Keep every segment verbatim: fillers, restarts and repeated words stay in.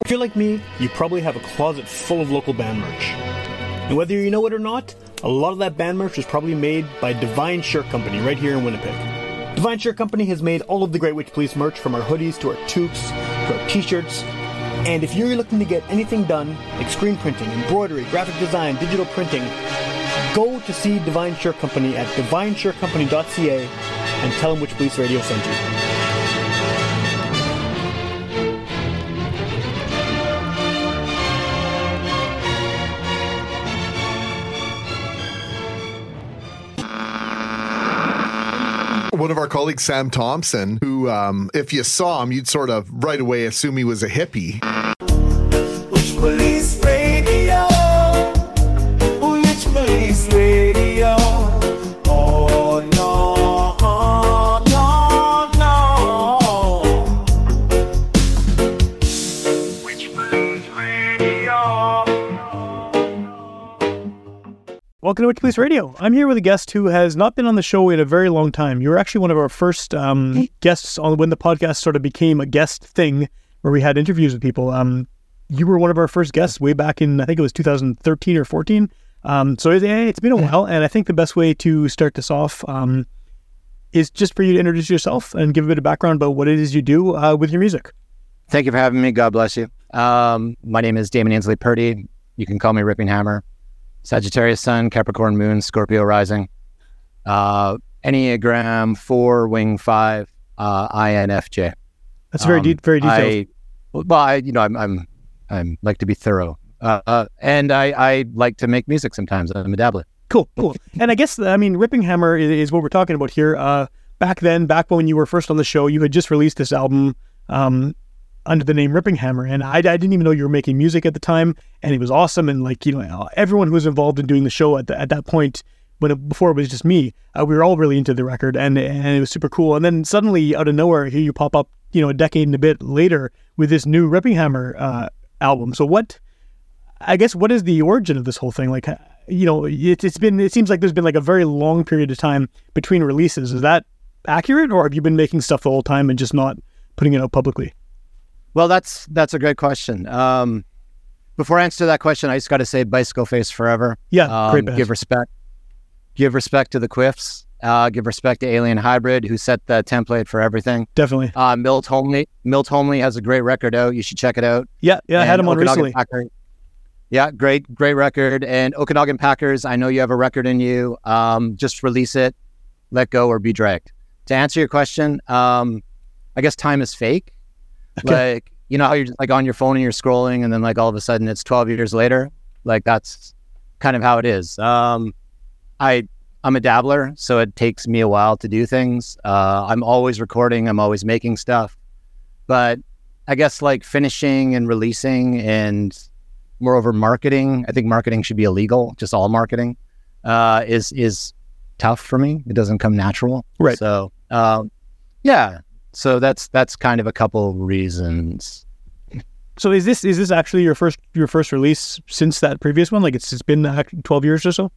If you're like me, you probably have a closet full of local band merch. And whether you know it or not, a lot of that band merch was probably made by Divine Shirt Company right here in Winnipeg. Divine Shirt Company has made all of the Great Witch Police merch, from our hoodies to our toques to our t-shirts. And if you're looking to get anything done, like screen printing, embroidery, graphic design, digital printing, go to see Divine Shirt Company at divine shirt company dot c a and tell them Witch Police Radio sent you. One of our colleagues, Sam Thompson, who, um, if you saw him, you'd sort of right away assume he was a hippie. Witch Police Radio, Witch Police Radio. Oh no, no, no. Witch Police Radio. Welcome to Witch Police Radio. I'm here with a guest who has not been on the show in a very long time. You were actually one of our first um, guests on when the podcast sort of became a guest thing, where we had interviews with people. Um, you were one of our first guests way back in, I think it was two thousand thirteen or fourteen. Um, so it, it's been a while, and I think the best way to start this off um, is just for you to introduce yourself and give a bit of background about what it is you do uh, with your music. Thank you for having me. God bless you. Um, my name is Damon Ainsley Purdy. You can call me Ripping Hammer. Sagittarius Sun, Capricorn Moon, Scorpio Rising, uh, Enneagram four, Wing five, uh, I N F J. That's very um, deep, very detailed. I, well, I, you know, I'm, I'm, I'm like to be thorough, uh, uh, and I, I like to make music sometimes. I'm a dabbler. Cool, cool. And I guess, I mean, Ripping Hammer is, is what we're talking about here. Uh, back then, back when you were first on the show, you had just released this album um, under the name Ripping Hammer, and I, I didn't even know you were making music at the time, and it was awesome. And like, you know, everyone who was involved in doing the show at the, at that point, when it, before it was just me, uh, we were all really into the record, and and it was super cool. And then suddenly, out of nowhere, here you pop up, you know, a decade and a bit later with this new Ripping Hammer uh, album. So what, I guess, what is the origin of this whole thing? Like, you know, it, it's been, it seems like there's been like a very long period of time between releases. Is that accurate, or have you been making stuff the whole time and just not putting it out publicly? Well, that's that's a great question. Um, before I answer that question, I just got to say Bicycle Face forever. Yeah, um, great band. Give respect. Give respect to the Quiffs. Uh, give respect to Alien Hybrid, who set the template for everything. Definitely. Uh, Milt Holmley. Milt Holmley has a great record out. You should check it out. Yeah, yeah, I had him on Okanagan recently. Packer, yeah, great, great record. And Okanagan Packers, I know you have a record in you. Um, just release it, let go, or be dragged. To answer your question, um, I guess time is fake. Okay. Like, you know how you're just like on your phone and you're scrolling, and then like all of a sudden it's twelve years later. Like, that's kind of how it is. Um, I, I'm a dabbler, so it takes me a while to do things. Uh, I'm always recording. I'm always making stuff. But I guess like finishing and releasing, and moreover marketing, I think marketing should be illegal, just all marketing, uh, is, is tough for me. It doesn't come natural. Right. So, um, yeah. So that's that's kind of a couple reasons. So is this is this actually your first your first release since that previous one? Like, it's it's been uh, twelve years or so?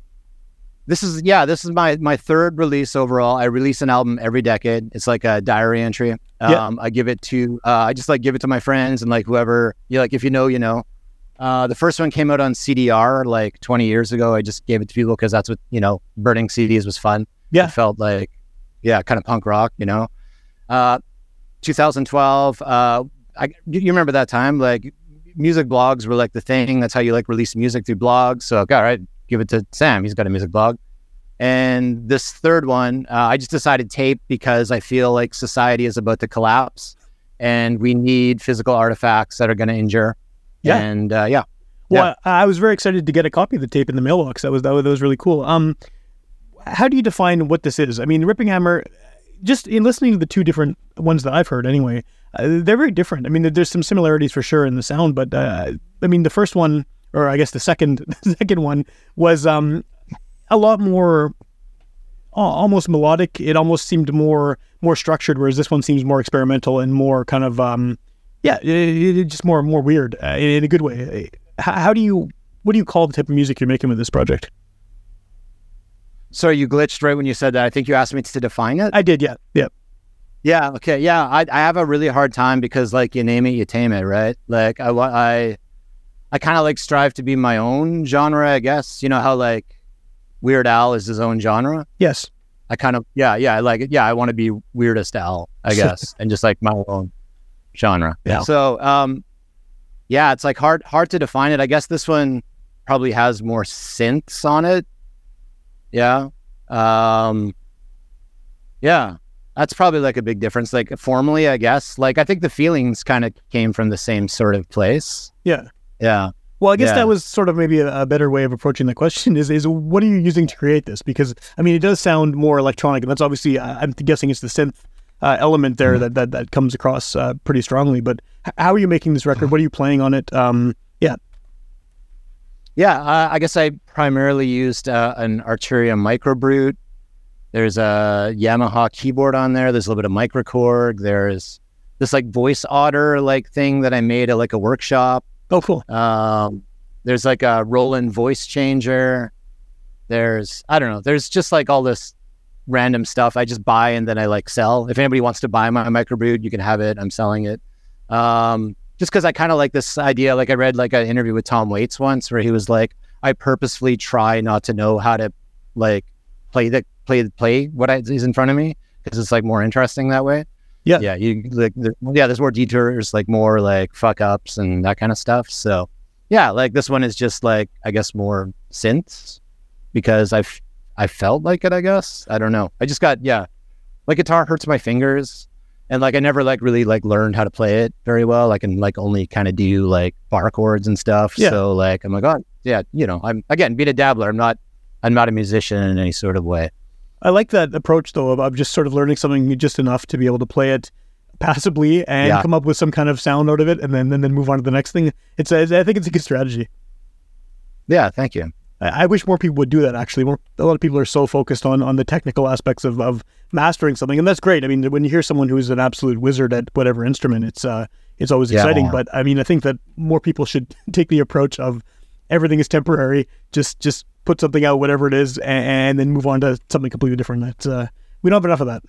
This is yeah. This is my my third release overall. I release an album every decade. It's like a diary entry. Um, yeah. I give it to uh, I just like give it to my friends and like whoever you like. If you know, you know. Uh, the first one came out on C D R like twenty years ago. I just gave it to people because that's what, you know, burning C Ds was fun. Yeah, it felt like yeah, kind of punk rock, you know. Uh, two thousand twelve, uh, I, you remember that time, like music blogs were like the thing. That's how you like release music, through blogs. So, okay, all right, give it to Sam. He's got a music blog. And this third one, uh, I just decided tape because I feel like society is about to collapse and we need physical artifacts that are going to endure. Yeah. And uh, yeah. Well, yeah. I, I was very excited to get a copy of the tape in the mailbox. That was, that was, that was really cool. Um, how do you define what this is? I mean, Ripping Hammer, just in listening to the two different ones that I've heard anyway, uh, they're very different. I mean, there's some similarities for sure in the sound, but uh, I mean, the first one, or I guess the second the second one, was um, a lot more uh, almost melodic. It almost seemed more more structured, whereas this one seems more experimental and more kind of, um, yeah, it, it just more more weird uh, in, in a good way. How, how do you, what do you call the type of music you're making with this project? Sorry, you glitched right when you said that. I think you asked me to define it. I did, yeah, yeah. Yeah. Okay. Yeah. I, I have a really hard time because like you name it, you tame it, right? Like I, wa- I, I kind of like strive to be my own genre, I guess. You know how like Weird Al is his own genre? Yes. I kind of, yeah, yeah, I like it. Yeah. I want to be Weirdest Al, I guess, and just like my own genre. Yeah. So, um, yeah, it's like hard, hard to define it. I guess this one probably has more synths on it. Yeah. Um, yeah. That's probably like a big difference. Like formally, I guess, like I think the feelings kind of came from the same sort of place. Yeah. Yeah. Well, I guess Yeah. that was sort of maybe a, a better way of approaching the question is, is what are you using to create this? Because, I mean, it does sound more electronic, and that's obviously, uh, I'm guessing it's the synth uh, element there Mm-hmm. that, that, that comes across uh, pretty strongly. But h- how are you making this record? What are you playing on it? Um, yeah. Yeah, uh, I guess I primarily used uh, an Arturia Microbrute. There's a Yamaha keyboard on there. There's a little bit of microKORG. There's this like voice otter like thing that I made at like a workshop. Oh, cool. Um, there's like a Roland voice changer. There's, I don't know, there's just like all this random stuff I just buy and then I like sell. If anybody wants to buy my microbrute, you can have it. I'm selling it. Um, just because I kind of like this idea. Like I read like an interview with Tom Waits once where he was like, I purposefully try not to know how to like play the play play what I, is in front of me because it's like more interesting that way. Yeah. Yeah. You like, there, yeah, there's more detours, like more like fuck ups and that kind of stuff. So yeah, like this one is just like, I guess more synths because I've, I felt like it, I guess. I don't know. I just got, yeah, like guitar hurts my fingers and like, I never like really like learned how to play it very well. I can like only kind of do like bar chords and stuff. Yeah. So like, I'm like, oh yeah, you know, I'm again, being a dabbler. I'm not, I'm not a musician in any sort of way. I like that approach, though, of, of just sort of learning something just enough to be able to play it passively and Yeah. come up with some kind of sound out of it, and then and then move on to the next thing. It's a, I think it's a good strategy. Yeah. Thank you. I, I wish more people would do that. Actually, more, a lot of people are so focused on on the technical aspects of, of mastering something, and that's great. I mean, when you hear someone who's an absolute wizard at whatever instrument, it's uh, it's always Yeah. exciting. But I mean, I think that more people should take the approach of everything is temporary. Just just put something out, whatever it is, and, and then move on to something completely different. That's uh, we don't have enough of that.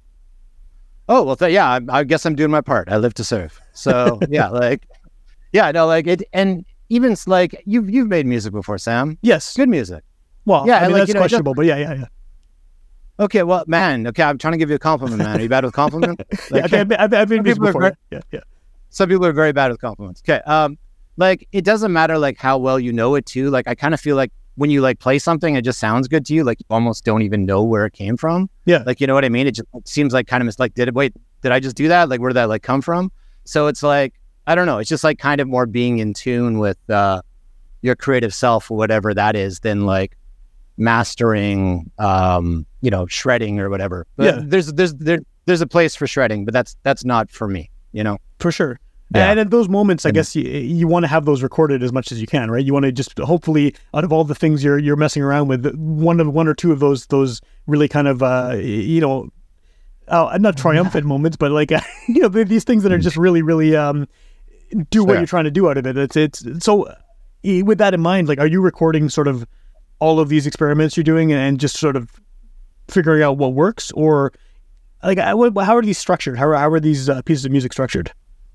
Oh, well, th- yeah, I, I guess I'm doing my part. I live to serve. So yeah, like, yeah, no, like it, and even s- like you've, you've made music before, Sam. Yes. Good music. Well, Yeah, I mean, like, that's you know, it does- questionable, but yeah, yeah, yeah. Okay, well, man, okay, I'm trying to give you a compliment, man. Are you bad with compliments? yeah Like, I've, been- I've, I've been some busy people are before. very- Yeah, yeah. some people are very bad with compliments. Okay, um, like it doesn't matter like how well you know it too. Like I kind of feel like when you like play something, it just sounds good to you. Like you almost don't even know where it came from. Yeah. Like, you know what I mean? It just seems like kind of mis- like, did it, wait, did I just do that? Like, where did that like come from? So it's like, I don't know. It's just like kind of more being in tune with uh, your creative self or whatever that is than like mastering, um, you know, shredding or whatever. But Yeah. there's, there's, there, there's a place for shredding, but that's, that's not for me, you know? For sure. Yeah. And at those moments, I And- guess you, you want to have those recorded as much as you can, right? You want to just hopefully, out of all the things you're you're messing around with, one of one or two of those those really kind of uh, you know, uh, not triumphant moments, but like you know these things that are just really really um, do what Sure. you're trying to do out of it. It's it's so eh, with that in mind, like, are you recording sort of all of these experiments you're doing and just sort of figuring out what works, or like I- what- how are these structured? How are, how are these uh, pieces of music structured?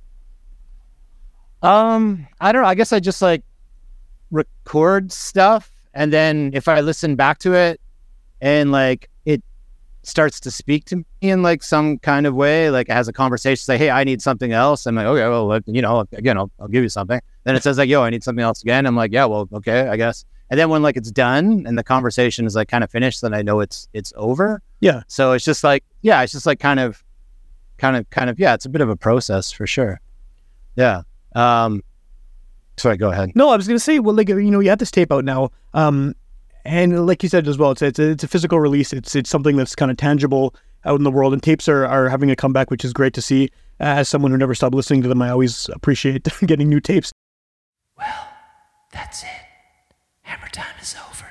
Um, I don't know. I guess I just like record stuff, and then if I listen back to it, and like it starts to speak to me in like some kind of way, like it has a conversation, say, "Hey, I need something else." I'm like, "Okay, well, like, you know, again, I'll, I'll give you something." Then it says like, "Yo, I need something else again." I'm like, "Yeah, well, okay, I guess." And then when like it's done and the conversation is like kind of finished, then I know it's it's over. Yeah. So it's just like, yeah, it's just like kind of, kind of, kind of, yeah, it's a bit of a process for sure. Yeah. Um, sorry, go ahead. No, I was going to say, well, like, you know, you have this tape out now. Um, and like you said as well, it's, it's, a, it's a physical release. It's, it's something that's kind of tangible out in the world, and tapes are, are having a comeback, which is great to see. As someone who never stopped listening to them, I always appreciate getting new tapes. Well, that's it. Hammer time is over.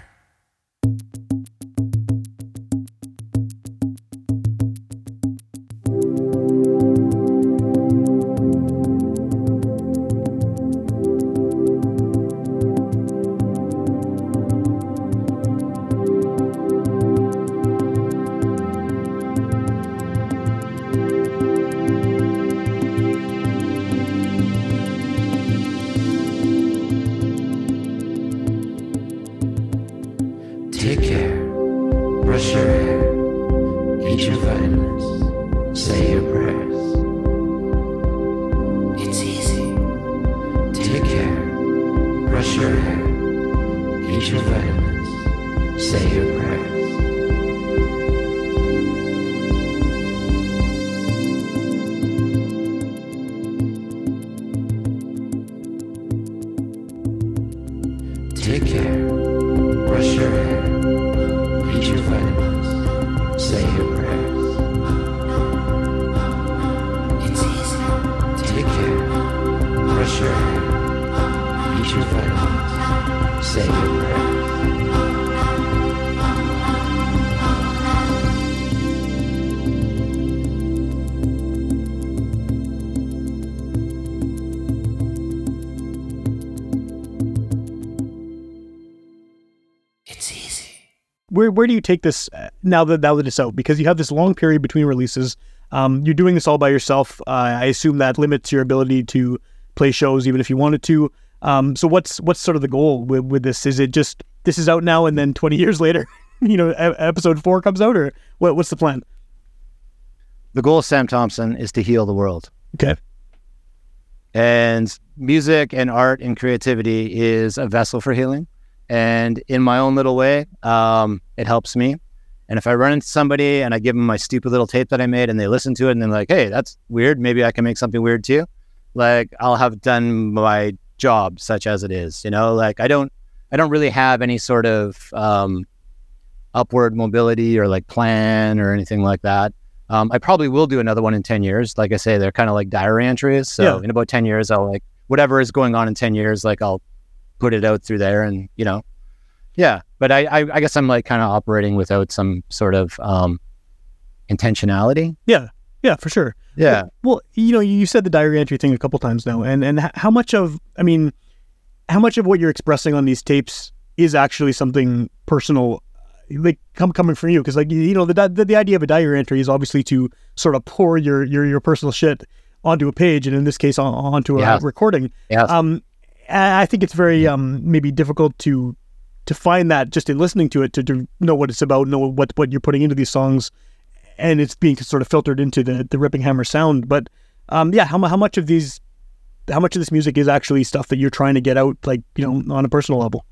your hair, eat your vitamins, say your prayers. Take care, brush your hair, eat your vitamins, say your prayers. It's easy. Take care, brush your hair, eat your vitamins, say your prayers. It's easy. Where where do you take this uh, now that now that it's out? Because you have this long period between releases. Um, you're doing this all by yourself. Uh, I assume that limits your ability to play shows, even if you wanted to. Um, so what's what's sort of the goal with, with this? Is it just this is out now, and then twenty years later, you know, e- episode four comes out, or what? What's the plan? The goal of Sam Thompson is to heal the world. Okay. And music and art and creativity is a vessel for healing. And in my own little way, um, it helps me. And if I run into somebody and I give them my stupid little tape that I made and they listen to it and they're like, hey, that's weird. Maybe I can make something weird too. Like, I'll have done my job, such as it is, you know, like I don't, I don't really have any sort of um, upward mobility or like plan or anything like that. Um, I probably will do another one in ten years. Like I say, they're kind of like diary entries. So Yeah. in about ten years, I'll like, whatever is going on in ten years, like I'll put it out through there and, you know, yeah. But I, I, I guess I'm like kind of operating without some sort of um, intentionality. Yeah. Yeah, for sure. Yeah. Well, you know, you said the diary entry thing a couple times now, and and h- how much of, I mean, how much of what you're expressing on these tapes is actually something personal, like come coming from you? Because like you know, the, di- the the idea of a diary entry is obviously to sort of pour your your your personal shit onto a page, and in this case, on, onto a Yes. recording. Yes. Um, I I think it's very um maybe difficult to to find that just in listening to it to, to know what it's about, know what what you're putting into these songs. And it's being sort of filtered into the, the Ripping Hammer sound. But um, yeah, how, mu- how much of these, how much of this music is actually stuff that you're trying to get out, like, you know, on a personal level?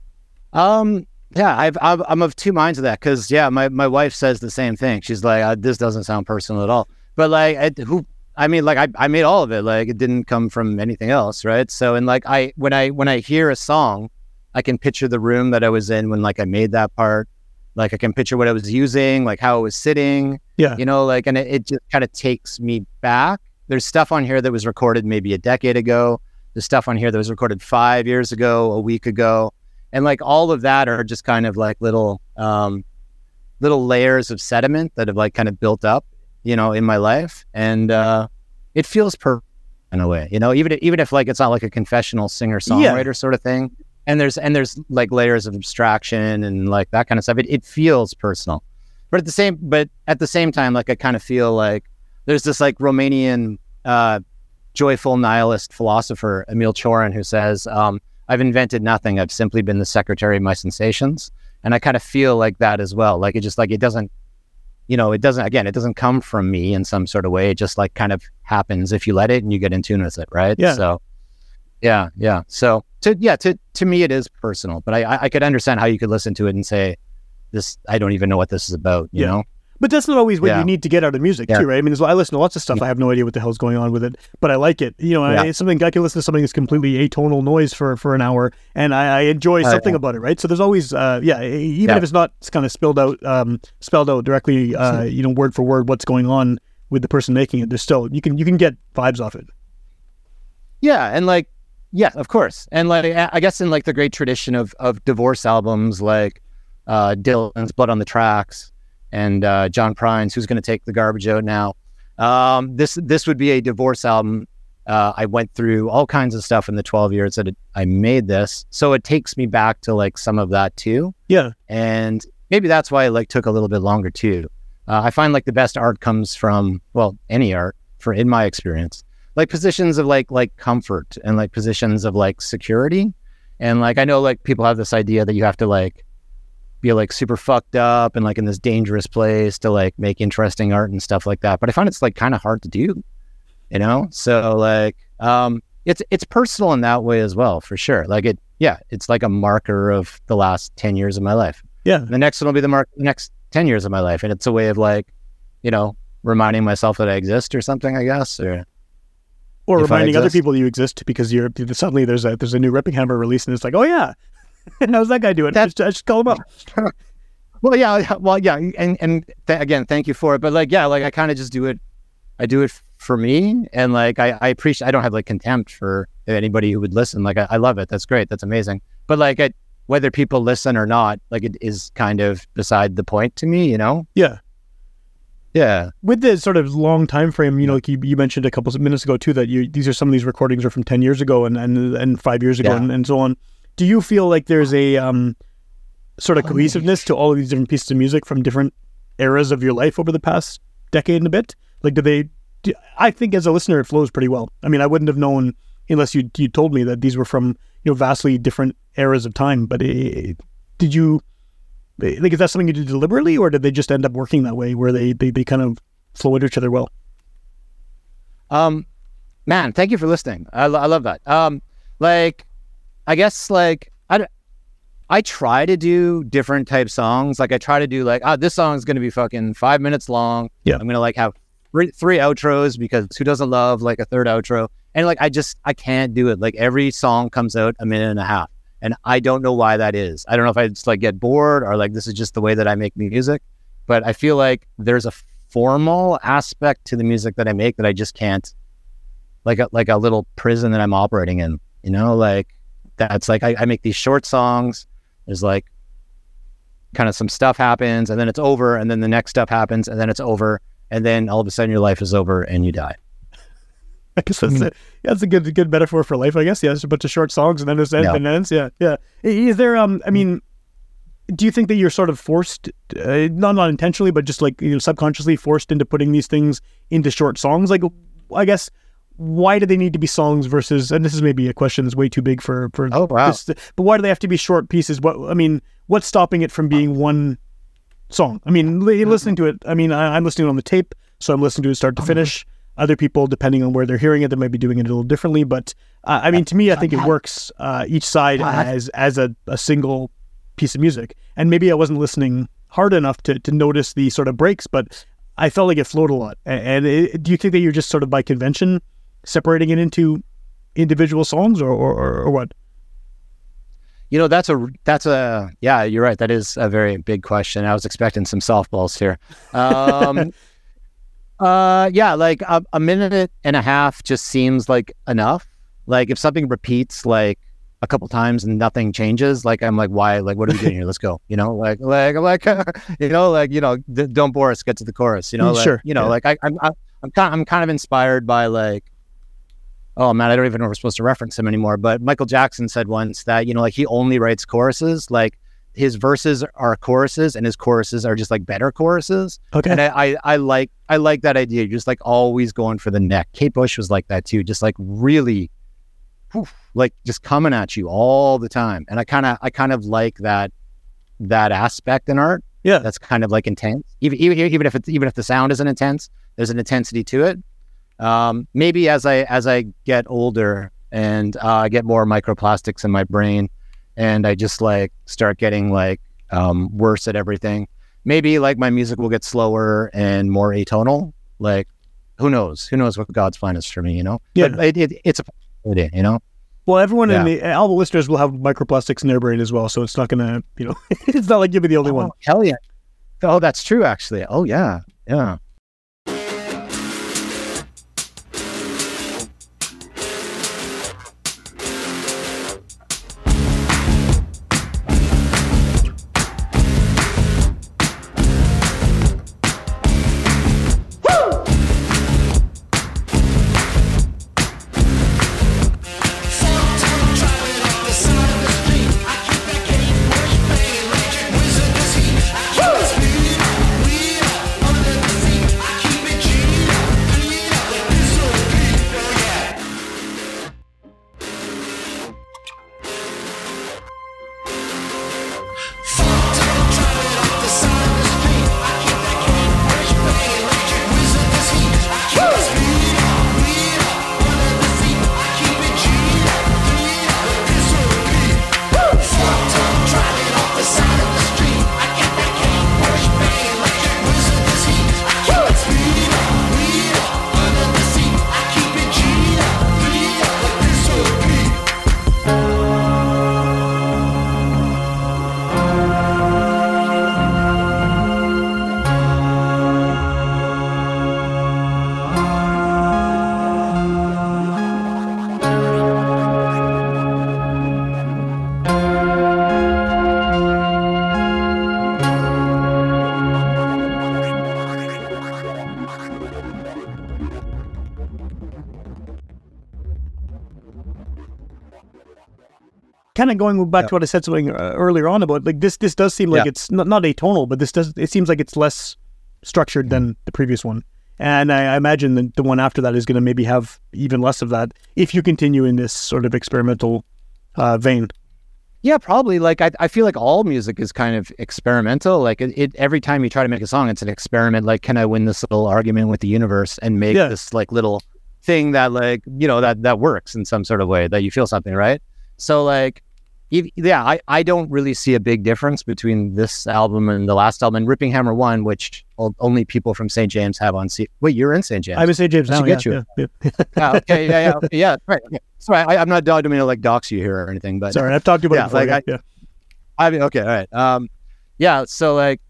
Um, yeah, I've, I've, I'm of two minds of that. Cause yeah, my, my wife says the same thing. She's like, uh, this doesn't sound personal at all. But like, I, who, I mean, like I, I made all of it. Like it didn't come from anything else. Right. So, and like I, when I, when I hear a song, I can picture the room that I was in when like I made that part. Like I can picture what I was using, like how I was sitting, Yeah. you know, like, and it, it just kind of takes me back. There's stuff on here that was recorded maybe a decade ago. There's stuff on here that was recorded five years ago, a week ago. And like all of that are just kind of like little, um, little layers of sediment that have like kind of built up, you know, in my life. And, uh, it feels perfect in a way, you know, even, even if like, it's not like a confessional singer songwriter sort of thing. And there's and there's like layers of abstraction and like that kind of stuff. It it feels personal, but at the same but at the same time, like I kind of feel like there's this like Romanian uh, joyful nihilist philosopher Emil Cioran who says, um, "I've invented nothing. I've simply been the secretary of my sensations." And I kind of feel like that as well. Like it just like it doesn't, you know, it doesn't again, it doesn't come from me in some sort of way. It just like kind of happens if you let it and you get in tune with it, right? Yeah. So. Yeah, yeah. So, to yeah, to to me, it is personal. But I, I I could understand how you could listen to it and say, "This, I don't even know what this is about." You Yeah. know? But that's not always what Yeah. you need to get out of music Yeah. too, right? I mean, I listen to lots of stuff. I have no idea what the hell's going on with it, but I like it. You know, Yeah. I, it's something I can listen to something that's completely atonal noise for, for an hour, and I, I enjoy Uh, something yeah. about it, right? So there's always, uh, yeah, e- even Yeah. if it's not kind of spelled out, um, spelled out directly, uh, you know, word for word what's going on with the person making it. There's still you can you can get vibes off it. Yeah, and like, yeah, of course. And like, I I guess in like the great tradition of of divorce albums, like uh, Dylan's "Blood on the Tracks" and uh, John Prine's "Who's Gonna Take the Garbage Out Now." Um, this this would be a divorce album. Uh, I went through all kinds of stuff in the twelve years that it, I made this, so it takes me back to like some of that too. Yeah, And maybe that's why it like took a little bit longer too. Uh, I find like the best art comes from, well, any art for in my experience, like positions of like like comfort and like positions of like security. And like I know like people have this idea that you have to like be like super fucked up and like in this dangerous place to like make interesting art and stuff like that. But I find it's like kind of hard to do, you know? So like um it's it's personal in that way as well, for sure. Like it yeah, it's like a marker of the last ten years of my life. Yeah. The next one will be the mark the next ten years of my life. And it's a way of like, you know, reminding myself that I exist or something, I guess. Or or if I reminding other exist. people you exist because you're suddenly there's a there's a new Ripping Hammer release and it's like, oh yeah. How's that guy doing? That- just, just call him up. Well, yeah, yeah, well, yeah. And, and th- again, thank you for it. But like, yeah, like I kind of just do it. I do it for me. And like, I, I appreciate, I don't have like contempt for anybody who would listen. Like, I, I love it. That's great. That's amazing. But like, I, whether people listen or not, like it is kind of beside the point to me, you know? Yeah. Yeah. With the sort of long time frame, you know, like you, you mentioned a couple of minutes ago too, that you these are some of these recordings are from ten years ago and and, and five years ago Yeah. and, and so on. Do you feel like there's a um, sort of cohesiveness to all of these different pieces of music from different eras of your life over the past decade and a bit? Like, do they? Do, I think as a listener, it flows pretty well. I mean, I wouldn't have known unless you you told me that these were from you know vastly different eras of time. But it, did you? Like, is that something you did deliberately, or did they just end up working that way, where they they, they kind of flow into each other well? Um, man, thank you for listening. I, lo- I love that. Um, like, I guess like I, d- I try to do different type songs. Like I try to do like, ah, this song is going to be fucking five minutes long. Yeah. I'm going to like have three, three outros because who doesn't love like a third outro? And like, I just, I can't do it. Like every song comes out a minute and a half. And I don't know why that is. I don't know if I just like get bored or like, this is just the way that I make music, but I feel like there's a formal aspect to the music that I make that I just can't, like a, like a little prison that I'm operating in, you know, like that's like, I, I make these short songs. There's like kind of some stuff happens and then it's over. And then the next stuff happens and then it's over. And then all of a sudden your life is over and you die. I guess that's, a, yeah, that's a good good metaphor for life, I guess. Yeah, it's a bunch of short songs and then it's ends Yeah. and ends. Yeah, yeah. Is there, um, I mean, do you think that you're sort of forced, uh, not not intentionally, but just like, you know, subconsciously forced into putting these things into short songs? Like, I guess, why do they need to be songs versus, and this is maybe a question that's way too big for, for Oh, wow. this, but why do they have to be short pieces? What, I mean, what's stopping it from being one song? I mean, li- listening to it, I mean, I, I'm listening on the tape, so I'm listening to it start to finish. Other people, depending on where they're hearing it, they might be doing it a little differently. But uh, I mean, to me, I think it works uh, each side as as a, a single piece of music. And maybe I wasn't listening hard enough to to notice the sort of breaks, but I felt like it flowed a lot. And, and it, do you think that you're just sort of by convention separating it into individual songs, or or, or, or what? You know, that's a, that's a, yeah, you're right. That is a very big question. I was expecting some softballs here. Um, uh, yeah, like a, a minute and a half just seems like enough. Like if something repeats like a couple times and nothing changes, like I'm like, why? Like, what are we doing here? Let's go. You know, like, like, like, you know, like, you know, d- don't bore us. Get to the chorus. You know, like, Sure, you know, yeah. like I, I'm, I, I'm kind, I'm kind of inspired by like, oh man, I don't even know if we're supposed to reference him anymore. But Michael Jackson said once that, you know, like he only writes choruses. Like his verses are choruses and his choruses are just like better choruses. Okay. And I, I, I like, I like that idea. You're just like always going for the neck. Kate Bush was like that too. Just like really, whew, like just coming at you all the time. And I kind of, I kind of like that, that aspect in art. Yeah. That's kind of like intense. Even, even, even if it's, even if the sound isn't intense, there's an intensity to it. Um, maybe as I, as I get older and uh, I get more microplastics in my brain and I just like start getting like um, worse at everything, maybe like my music will get slower and more atonal. Like, who knows? Who knows what God's plan is for me, you know? Yeah. But it, it, it's a possibility, you know? Well, everyone in Yeah. the all the listeners will have microplastics in their brain as well, so it's not gonna, you know, it's not like you'll be the only one. Oh, hell yeah. Oh, that's true, actually. Oh, yeah. Yeah. Wizard is he? I keep the speed. We are under the sea. kind of going back Yeah. to what I said something uh, earlier on about like this. This does seem like Yeah. it's not, not atonal, but this does. It seems like it's less structured than the previous one. And I, I imagine that the one after that is going to maybe have even less of that if you continue in this sort of experimental uh, vein. Yeah, probably. Like I, I feel like all music is kind of experimental. Like it, it, every time you try to make a song, it's an experiment. Like, can I win this little argument with the universe and make Yeah. this like little thing that like you know that that works in some sort of way that you feel something, right? So like, if, yeah, I, I don't really see a big difference between this album and the last album and Ripping Hammer One, which o- only people from Saint James have on. C- Wait, you're in Saint James? I'm in Saint James I now. should Yeah, get you. yeah, yeah. yeah, okay, yeah, yeah, okay, yeah. Right. Okay. Sorry, I, I'm not. I don't mean to like dox you here or anything, but Sorry, I've talked to you Yeah, about it before. like yeah, I- yeah. I mean, okay, all right. Um, yeah. So like,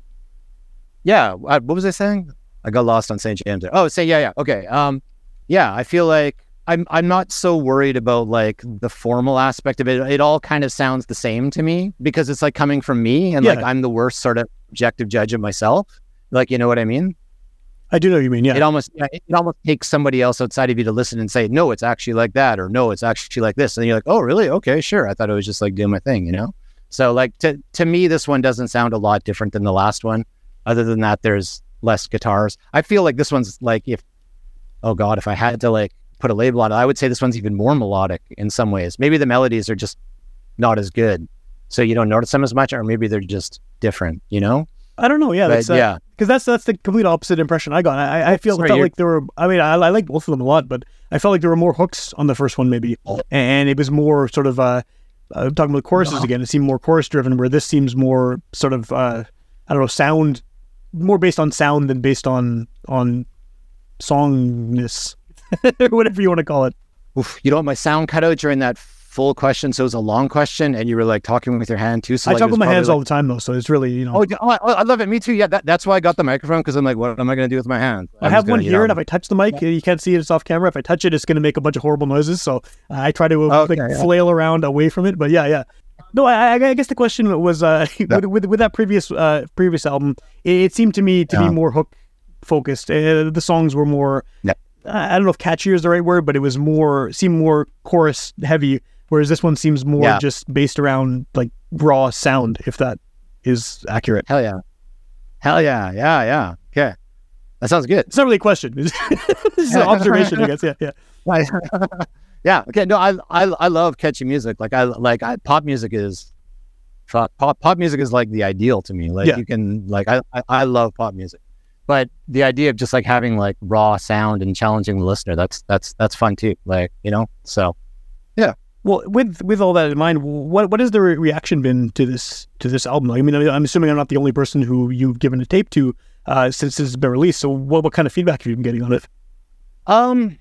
yeah. I, what was I saying? I got lost on Saint James there. Oh, say yeah, yeah. Okay. Um, yeah. I feel like I'm I'm not so worried about like the formal aspect of it. It all kind of sounds the same to me because it's like coming from me, and like Yeah. I'm the worst sort of objective judge of myself. Like, you know what I mean? I do know what you mean. Yeah. It almost yeah, it almost takes somebody else outside of you to listen and say, no, it's actually like that, or no, it's actually like this, and you're like, oh, really? Okay, sure. I thought it was just like doing my thing, you know. So like to to me, this one doesn't sound a lot different than the last one. Other than that, there's less guitars. I feel like this one's like if, oh God, if I had to like put a label on it, I would say this one's even more melodic in some ways. Maybe the melodies are just not as good, so you don't notice them as much, or maybe they're just different, you know? I don't know. Yeah, But, that's uh, yeah. because that's that's the complete opposite impression I got. I, I feel Sorry, felt you're- like there were. I mean, I, I like both of them a lot, but I felt like there were more hooks on the first one, maybe, and it was more sort of. Uh, I'm talking about choruses again. It seemed more chorus driven, where this seems more sort of. Uh, I don't know, sound, more based on sound than based on on songness, whatever you want to call it. Oof, you know what? My sound cut out during that full question, so it was a long question, and you were like talking with your hand too. So I like, talk it with was my probably, hands like, all the time, though, so it's really you know. Oh, yeah, oh, I, I love it. Me too. Yeah, that, that's why I got the microphone because I'm like, what am I going to do with my hands? I I'm have just one gonna, you here, know- and if I touch the mic, you can't see it. It's off camera. If I touch it, it's going to make a bunch of horrible noises. So uh, I try to uh, Okay, like yeah. flail around away from it. But yeah, yeah. No, I, I I guess the question was uh, with, with with that previous uh, previous album, it, it seemed to me to Yeah. be more hook focused. Uh, the songs were more. Yeah. I don't know if catchier is the right word, but it was more seemed more chorus heavy. Whereas this one seems more Yeah. just based around like raw sound, if that is accurate. Hell yeah, hell yeah, yeah, yeah. Okay, that sounds good. It's not really a question. It's, it's an observation, I guess. Yeah, yeah. Right. Yeah. Okay. No, I, I I love catchy music. Like I like I, pop music is fuck, pop pop music is like the ideal to me. Like Yeah. you can like I, I I love pop music, but the idea of just like having like raw sound and challenging the listener, that's that's that's fun too. Like you know, so Well, with with all that in mind, what what has the re- reaction been to this to this album? I mean, I'm assuming I'm not the only person who you've given a tape to uh, since this has been released. So, what what kind of feedback have you been getting on it? um,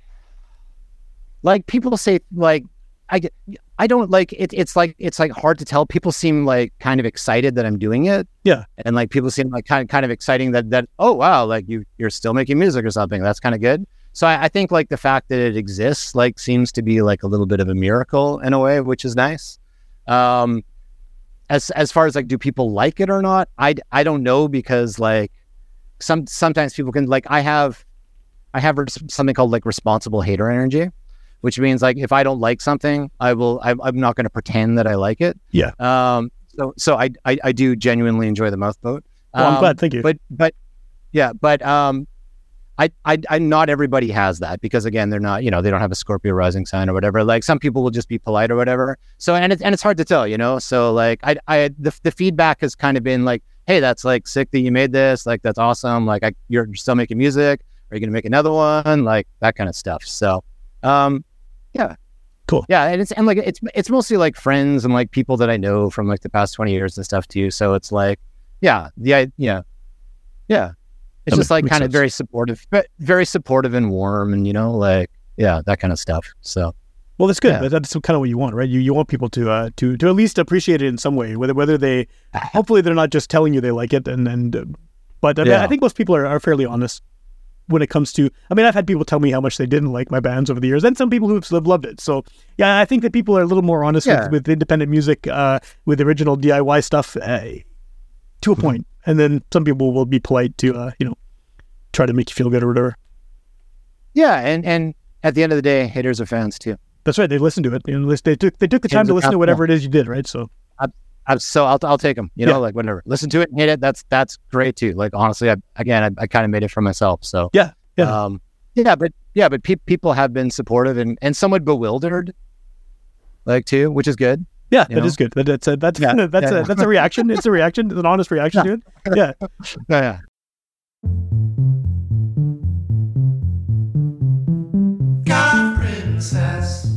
like people say like I get I don't like it. It's like it's like hard to tell. People seem like kind of excited that I'm doing it. Yeah. And like people seem like kind of kind of exciting that that oh wow, like you you're still making music or something. That's kind of good. So I, I think like the fact that it exists like seems to be like a little bit of a miracle in a way, which is nice. Um, as as far as like do people like it or not, I I don't know because like some sometimes people can like I have I have res- something called like responsible hater energy, which means like if I don't like something, I will I, I'm not going to pretend that I like it. Yeah. Um. So so I I, I do genuinely enjoy the Mouth Boat. Well, I'm Um, glad. Thank you. But but yeah, but um, I, I I not everybody has that because again they're not you know they don't have a Scorpio rising sign or whatever. Like some people will just be polite or whatever. So and it's and it's hard to tell, you know. So like I I the the feedback has kind of been like, hey, that's like sick that you made this. Like that's awesome. Like I you're still making music. Are you gonna make another one? Like that kind of stuff. So um, yeah. Cool. Yeah, and it's and like it's it's mostly like friends and like people that I know from like the past twenty years and stuff too. So it's like, yeah, the I yeah, yeah. It's That just ma- like makes kind of sense. very supportive, but very supportive and warm, and you know, like yeah, that kind of stuff. So Well, that's good. Yeah. But that's kind of what you want, right? You you want people to uh, to to at least appreciate it in some way, whether whether they hopefully they're not just telling you they like it, and and uh, but I, mean, Yeah. I think most people are, are fairly honest when it comes to. I mean, I've had people tell me how much they didn't like my bands over the years, and some people who have loved it. So yeah, I think that people are a little more honest Yeah. with, with independent music, uh, with original D I Y stuff, uh, to a point. And then some people will be polite to uh, you know try to make you feel good or whatever. yeah, and and at the end of the day, haters are fans too. That's right. They listened to it. You know, they took they took the time Hands to up, listen to yeah. whatever it is you did, right? So I, so I'll I'll take them. You know, Yeah. like whatever. Listen to it, and hit it. That's that's great too. Like honestly, I, again, I, I kind of made it for myself. So yeah, yeah. um, yeah, but yeah, but pe- people have been supportive and and somewhat bewildered, like too, which is good. Yeah, you that know? is good. That, that's a, that's Yeah, that's yeah. a that's a reaction. It's a reaction. It's an honest reaction to it. Yeah. Yeah. God princess.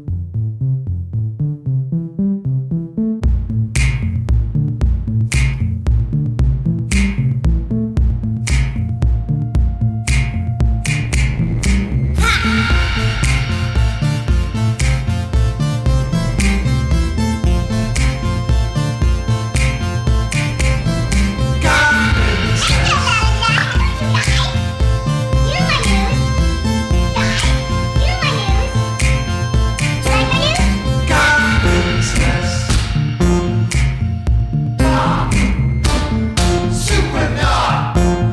God princess. God princess. Super Nut.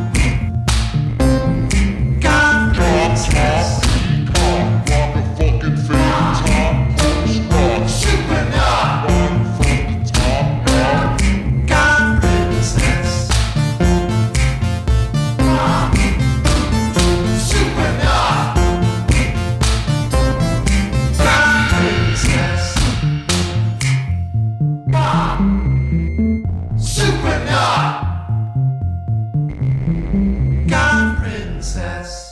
God princess. Super Nut. God princess. Super Nut. God princess. Super Nut. God princess.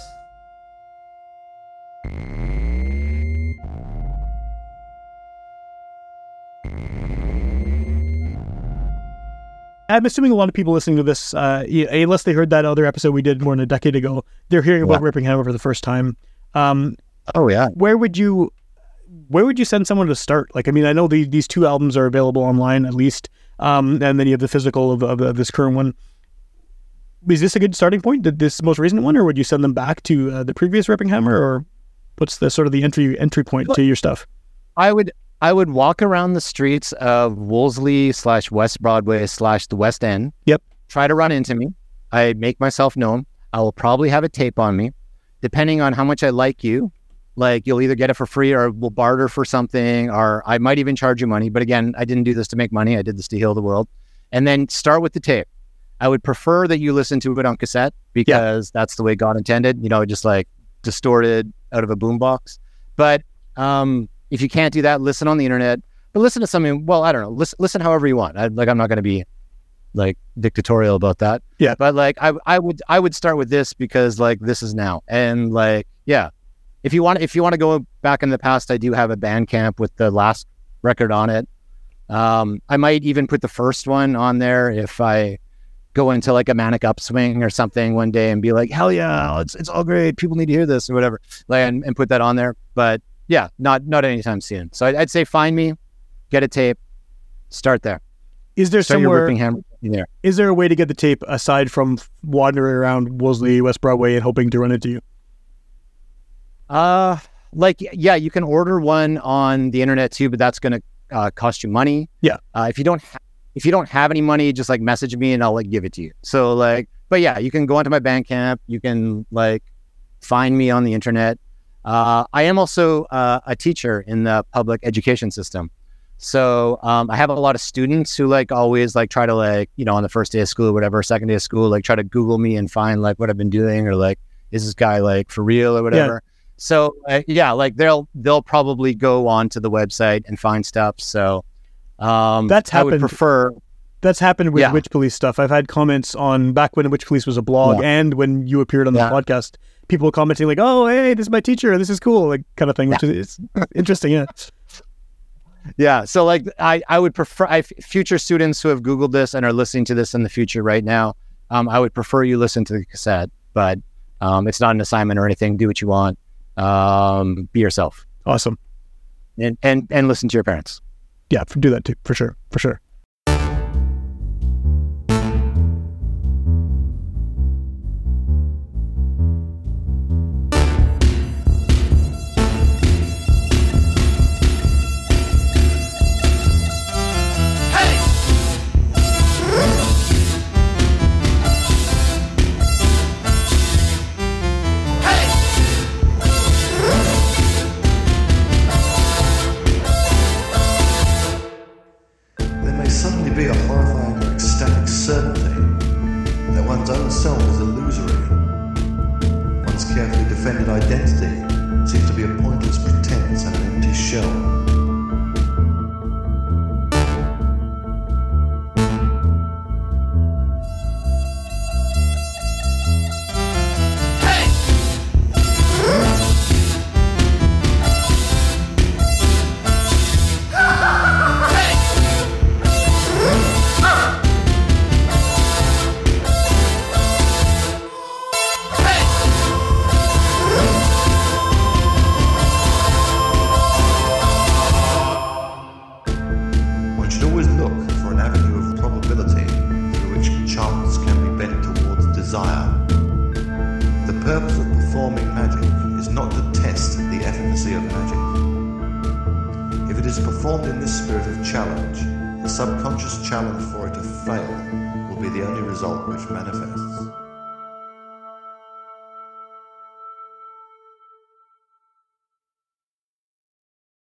I'm assuming a lot of people listening to this, uh, yeah, unless they heard that other episode we did more than a decade ago, they're hearing about Yeah. Ripping Hammer for the first time. Um, Oh yeah. where would you, where would you send someone to start? Like, I mean, I know the, these two albums are available online at least, um, and then you have the physical of, of, of this current one. Is this a good starting point? Did this most recent one, or would you send them back to uh, the previous Ripping Hammer, or what's the sort of the entry entry point to your stuff? I would I would walk around the streets of Wolseley slash West Broadway slash the West End. Yep. Try to run into me. I make myself known. I will probably have a tape on me. Depending on how much I like you, like you'll either get it for free or we'll barter for something, or I might even charge you money. But again, I didn't do this to make money. I did this to heal the world. And then start with the tape. I would prefer that you listen to it on cassette because that's the way God intended, you know, just like distorted out of a boombox. But um, if you can't do that, listen on the internet. But listen to something, well, I don't know, listen, listen however you want. I, like, I'm not going to be like dictatorial about that. Yeah. But like, I, I would, I would start with this because like, this is now. And like, yeah, if you want, if you want to go back in the past, I do have a Bandcamp with the last record on it. Um, I might even put the first one on there if I go into like a manic upswing or something one day and be like, hell yeah, it's it's all great. People need to hear this or whatever, like, and, and put that on there. But yeah, not not anytime soon. So I'd, I'd say find me, get a tape, start there. Is there Start your somewhere? Ripping Hammer there. Is there a way to get the tape aside from wandering around Wolseley, West Broadway, and hoping to run into you? Uh, like, yeah, you can order one on the internet too, but that's going to uh, cost you money. Yeah. Uh, if you don't, ha- if you don't have any money, just like message me and I'll like give it to you. So like, but yeah, you can go onto my Bandcamp. You can like find me on the internet. Uh, I am also uh, a teacher in the public education system. So um, I have a lot of students who like always like try to like, you know, on the first day of school or whatever, second day of school, like try to Google me and find like what I've been doing or like, is this guy like for real or whatever. So uh, yeah, like they'll, they'll probably go on to the website and find stuff. So um, That's I would happened. prefer, That's happened with Yeah. Witch Police stuff. I've had comments on back when Witch Police was a blog Yeah. and when you appeared on the Yeah. podcast, people commenting like, oh, hey, this is my teacher. This is cool. Like kind of thing, which is it's interesting. Yeah. yeah. So like I, I would prefer, I, future students who have Googled this and are listening to this in the future right now, um, I would prefer you listen to the cassette, but um, it's not an assignment or anything. Do what you want. Um, be yourself Awesome. and, and, and listen to your parents. Yeah. Do that too. For sure. For sure. Hey! it is performed in this spirit of challenge, the subconscious challenge for it to fail will be the only result which manifests.